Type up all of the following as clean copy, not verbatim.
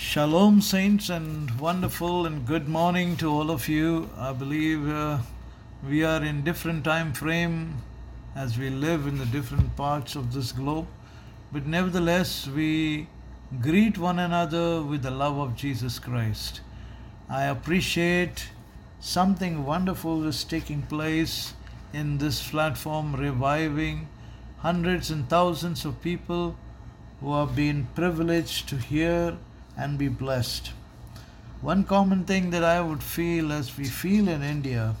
Shalom, saints, and wonderful and good morning to all of you. I believe we are in different time frame as we live in the different parts of this globe, but nevertheless we greet one another with the love of Jesus Christ. I appreciate something wonderful is taking place in this platform, reviving hundreds and thousands of people who have been privileged to hear and be blessed. One common thing that I would feel as we feel in India,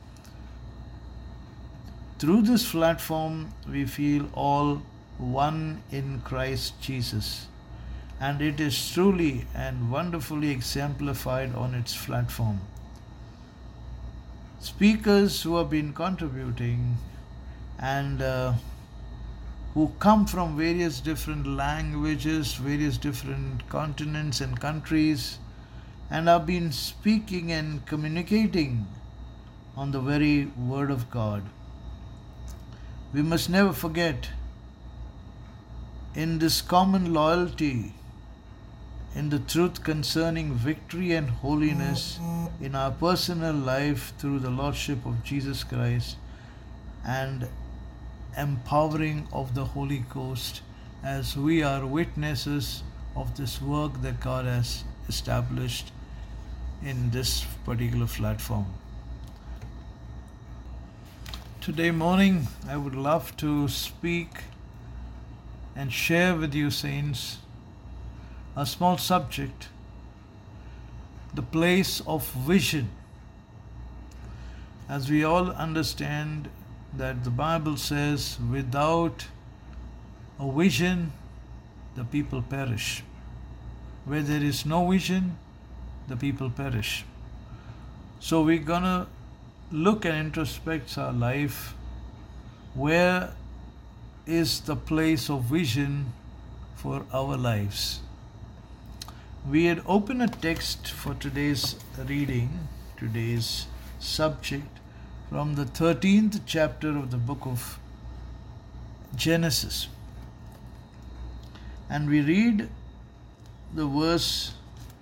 through this platform we feel all one in Christ Jesus. And it is truly and wonderfully exemplified on its platform. Speakers who have been contributing and who come from various different languages, various different continents and countries, and have been speaking and communicating on the very Word of God. We must never forget, in this common loyalty, in the truth concerning victory and holiness in our personal life through the Lordship of Jesus Christ, and empowering of the Holy Ghost as we are witnesses of this work that God has established in this particular platform. Today morning I would love to speak and share with you, saints, a small subject, the place of vision. As we all understand that the Bible says, without a vision, the people perish. Where there is no vision, the people perish. So we're gonna look and introspect our life. Where is the place of vision for our lives? We had opened a text for today's reading, today's subject, from the 13th chapter of the book of Genesis. And we read the verse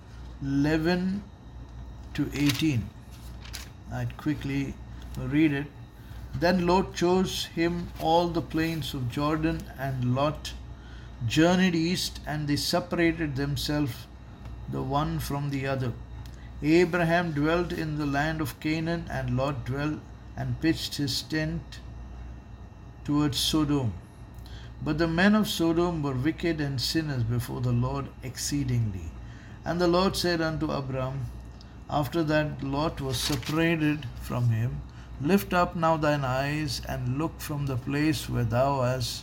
11 to 18. I'd quickly read it. Then Lot chose him all the plains of Jordan, and Lot journeyed east, and they separated themselves the one from the other. Abraham dwelt in the land of Canaan, and Lot dwelt and pitched his tent towards Sodom. But the men of Sodom were wicked and sinners before the Lord exceedingly. And the Lord said unto Abram, after that Lot was separated from him, lift up now thine eyes and look from the place where thou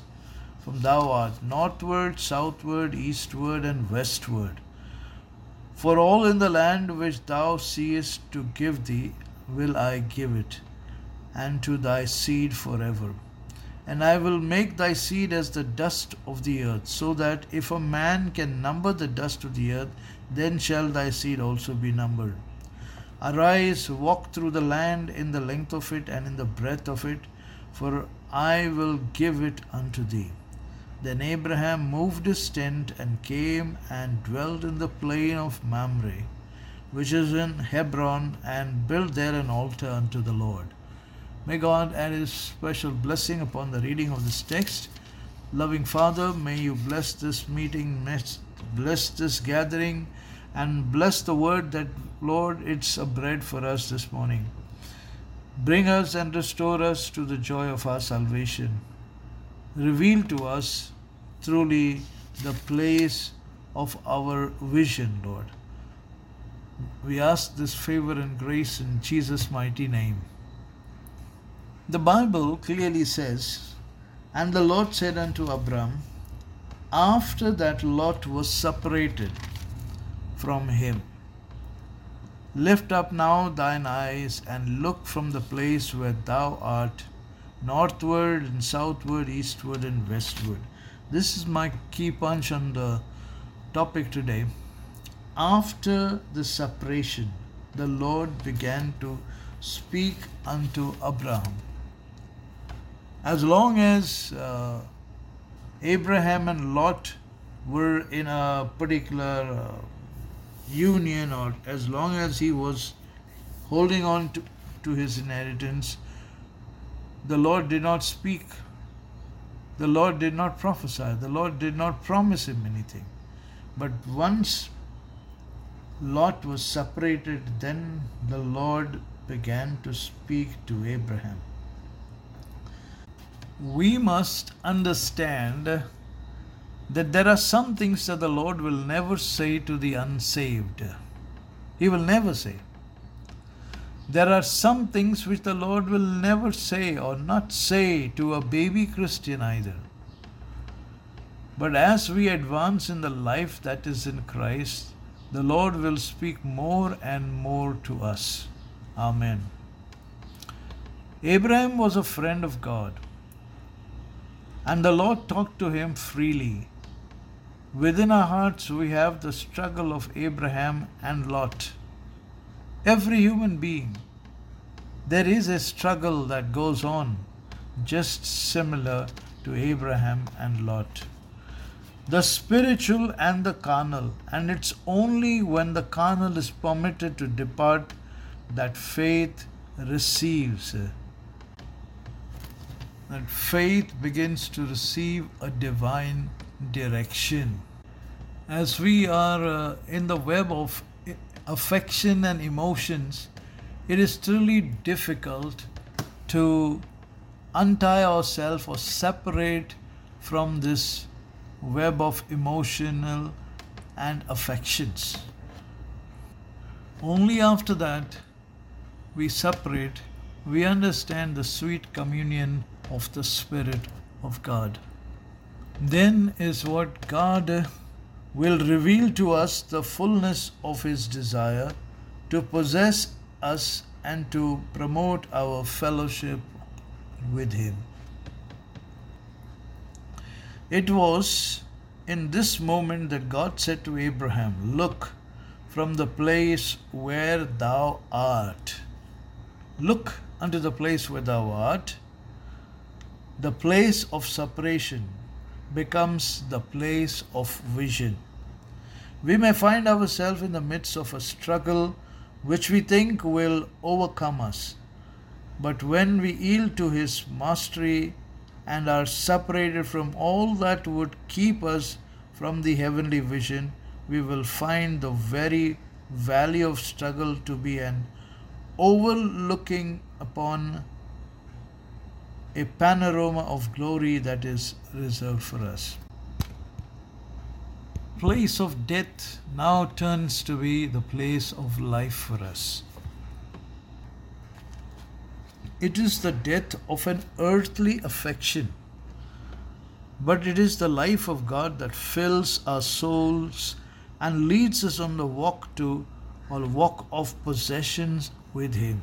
art, northward, southward, eastward, and westward. For all in the land which thou seest to give thee will I give it, and to thy seed forever. And I will make thy seed as the dust of the earth, so that if a man can number the dust of the earth, then shall thy seed also be numbered. Arise, walk through the land in the length of it and in the breadth of it, for I will give it unto thee. Then Abraham moved his tent and came and dwelt in the plain of Mamre, which is in Hebron, and built there an altar unto the Lord. May God add His special blessing upon the reading of this text. Loving Father, may You bless this meeting, bless this gathering, and bless the word that, Lord, it's a bread for us this morning. Bring us and restore us to the joy of our salvation. Reveal to us truly the place of our vision, Lord. We ask this favor and grace in Jesus' mighty name. The Bible clearly says, and the Lord said unto Abram, after that Lot was separated from him, lift up now thine eyes and look from the place where thou art, northward and southward, eastward and westward. This is my key punch on the topic today. After the separation, the Lord began to speak unto Abraham. As long as Abraham and Lot were in a particular union, or as long as he was holding on to his inheritance, the Lord did not speak. The Lord did not prophesy. The Lord did not promise him anything. But once Lot was separated, then the Lord began to speak to Abraham. We must understand that there are some things that the Lord will never say to the unsaved. He will never say. There are some things which the Lord will never say or not say to a baby Christian either. But as we advance in the life that is in Christ, the Lord will speak more and more to us. Amen. Abraham was a friend of God, and the Lord talked to him freely. Within our hearts, we have the struggle of Abraham and Lot. Every human being, there is a struggle that goes on, just similar to Abraham and Lot. The spiritual and the carnal, and it's only when the carnal is permitted to depart that faith receives. That faith begins to receive a divine direction. As we are in the web of affection and emotions, it is truly difficult to untie ourselves or separate from this web of emotional and affections. Only after that we separate, we understand the sweet communion of the Spirit of God. Then is what God will reveal to us the fullness of His desire to possess us and to promote our fellowship with Him. It was in this moment that God said to Abraham, "Look from the place where thou art." Look unto the place where thou art. The place of separation becomes the place of vision. We may find ourselves in the midst of a struggle which we think will overcome us. But when we yield to His mastery and are separated from all that would keep us from the heavenly vision, we will find the very valley of struggle to be an overlooking upon a panorama of glory that is reserved for us. Place of death now turns to be the place of life for us. It is the death of an earthly affection, but it is the life of God that fills our souls and leads us on the walk to or walk of possessions with Him.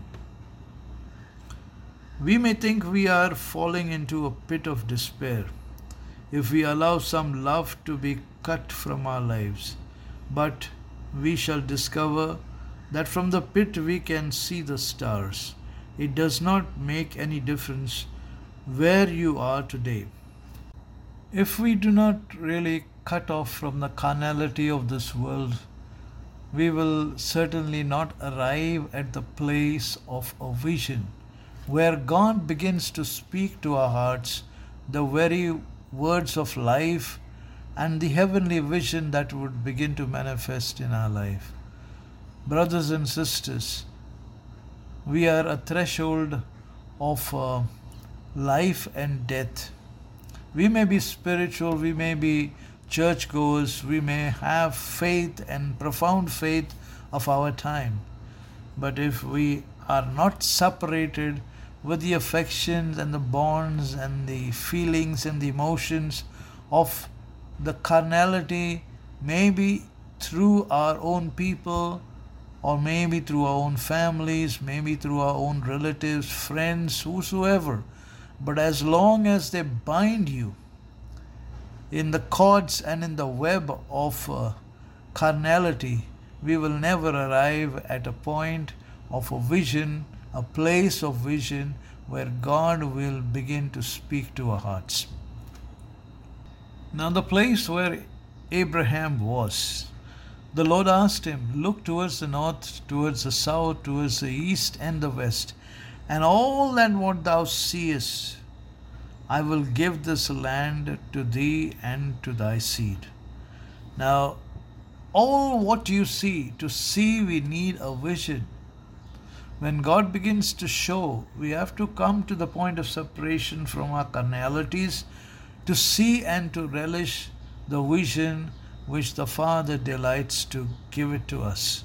We may think we are falling into a pit of despair if we allow some love to be cut from our lives, but we shall discover that from the pit we can see the stars. It does not make any difference where you are today. If we do not really cut off from the carnality of this world, we will certainly not arrive at the place of a vision where God begins to speak to our hearts the very words of life and the heavenly vision that would begin to manifest in our life. Brothers and sisters, we are a threshold of life and death. We may be spiritual, we may be churchgoers, we may have faith and profound faith of our time. But if we are not separated with the affections and the bonds and the feelings and the emotions of the carnality, maybe through our own people, or maybe through our own families, maybe through our own relatives, friends, whosoever. But as long as they bind you in the cords and in the web of carnality, we will never arrive at a point of a vision, a place of vision where God will begin to speak to our hearts. Now, the place where Abraham was, The Lord asked him, "Look towards the north, towards the south, towards the east and the west, and all that what thou seest, I will give this land to thee and to thy seed." Now, all what you see, to see we need a vision. When God begins to show, we have to come to the point of separation from our carnalities to see and to relish the vision which the Father delights to give it to us.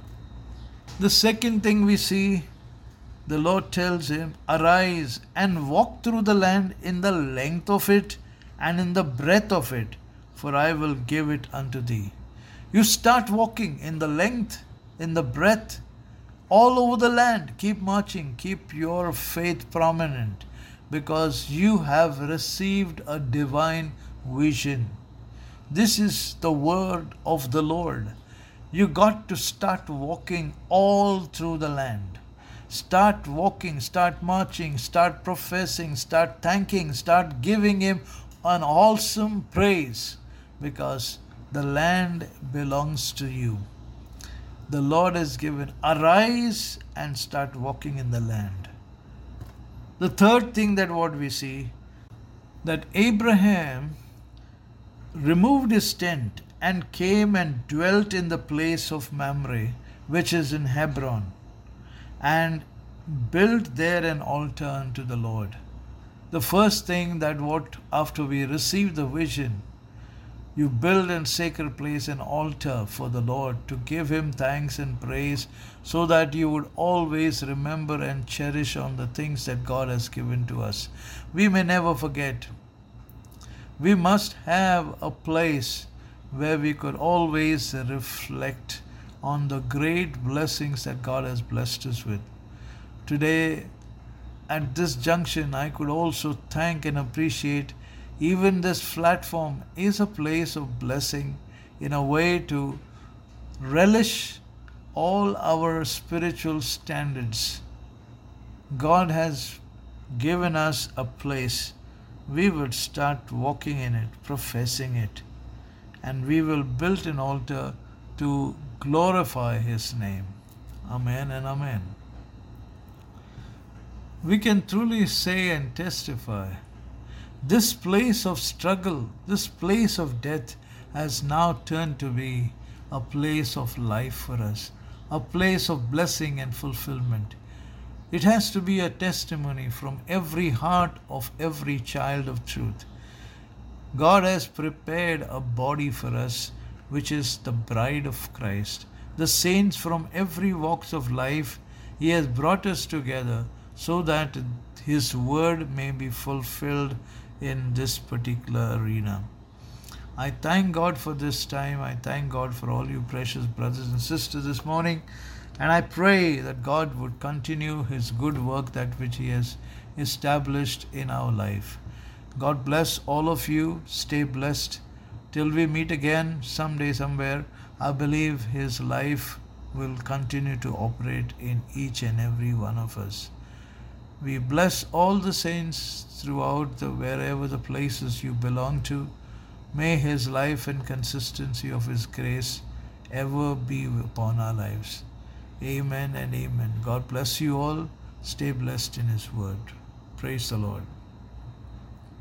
The second thing we see, the Lord tells him, "Arise and walk through the land in the length of it and in the breadth of it, for I will give it unto thee." You start walking in the length, in the breadth, all over the land. Keep marching, keep your faith prominent, because you have received a divine vision. This is the word of the Lord. You got to start walking all through the land. Start walking, start marching, start professing, start thanking, start giving Him an awesome praise, because the land belongs to you. The Lord has given. Arise and start walking in the land. The third thing that what we see, that Abraham removed his tent and came and dwelt in the place of Mamre, which is in Hebron, and built there an altar unto the Lord. The first thing that what after we receive the vision, you build in sacred place an altar for the Lord to give Him thanks and praise, so that you would always remember and cherish on the things that God has given to us. We may never forget. We must have a place where we could always reflect on the great blessings that God has blessed us with. Today, at this junction, I could also thank and appreciate even this platform is a place of blessing, in a way to relish all our spiritual standards. God has given us a place. We will start walking in it, professing it, and we will build an altar to glorify His name. Amen and amen. We can truly say and testify, this place of struggle, this place of death has now turned to be a place of life for us, a place of blessing and fulfillment. It has to be a testimony from every heart of every child of truth. God has prepared a body for us, which is the bride of Christ. The saints from every walks of life, He has brought us together so that His word may be fulfilled in this particular arena. I thank God for this time. I thank God for all you precious brothers and sisters this morning. And I pray that God would continue His good work, that which He has established in our life. God bless all of you. Stay blessed. Till we meet again someday, somewhere, I believe His life will continue to operate in each and every one of us. We bless all the saints throughout wherever the places you belong to. May His life and consistency of His grace ever be upon our lives. Amen and amen. God bless you all. Stay blessed in His word. Praise the Lord.